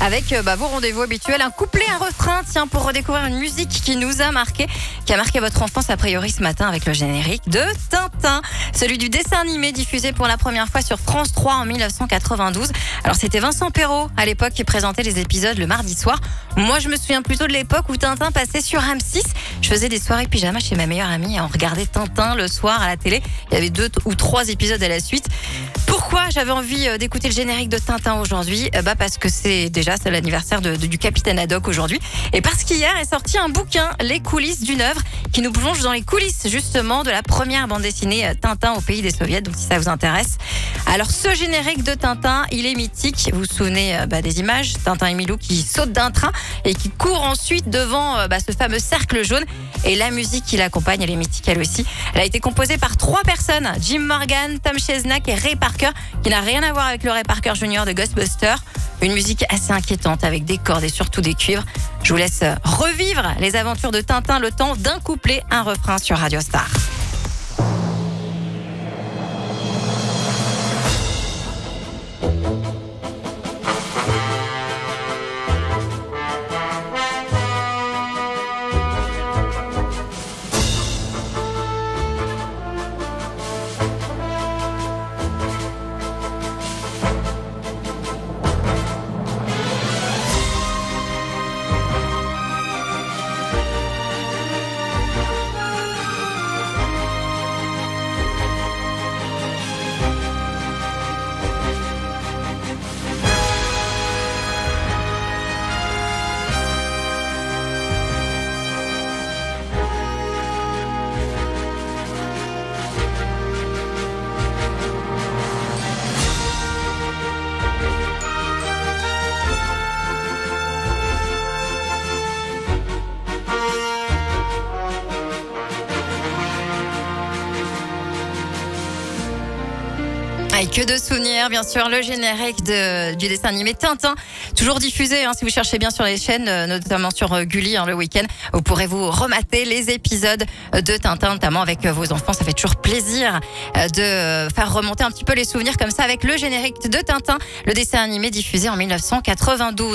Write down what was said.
avec vos rendez-vous habituels, un couplet, un refrain, tiens, pour redécouvrir une musique qui nous a marqué, qui a marqué votre enfance a priori ce matin avec le générique de Tintin, celui du dessin animé diffusé pour la première fois sur France 3 en 1992. Alors c'était Vincent Perrault à l'époque qui présentait les épisodes le mardi soir. Moi je me souviens plutôt de l'époque où Tintin passait sur M6. Je faisais des soirées pyjama chez ma meilleure amie et on regardait Tintin le soir à la télé. Il y avait 2 ou 3 épisodes à la suite. Pourquoi j'avais envie d'écouter le générique de Tintin aujourd'hui ? Parce que c'est l'anniversaire du Capitaine Haddock aujourd'hui. Et parce qu'hier est sorti un bouquin, Les coulisses d'une œuvre, qui nous plonge dans les coulisses justement de la première bande dessinée Tintin au pays des soviets. Donc si ça vous intéresse. Alors ce générique de Tintin, il est mythique. Vous vous souvenez des images, Tintin et Milou qui sautent d'un train et qui courent ensuite devant ce fameux cercle jaune. Et la musique qui l'accompagne, elle est mythique elle aussi. Elle a été composée par 3 personnes, Jim Morgan, Tom Chesnack et Ray Parker, qui n'a rien à voir avec le Ray Parker Jr. de Ghostbusters. Une musique assez inquiétante avec des cordes et surtout des cuivres. Je vous laisse revivre les aventures de Tintin le temps d'un couplet, un refrain sur Radio Star. Et que de souvenirs, bien sûr, le générique du dessin animé Tintin, toujours diffusé, si vous cherchez bien sur les chaînes, notamment sur Gulli le week-end, vous pourrez vous remater les épisodes de Tintin, notamment avec vos enfants. Ça fait toujours plaisir de faire remonter un petit peu les souvenirs comme ça avec le générique de Tintin, le dessin animé diffusé en 1992.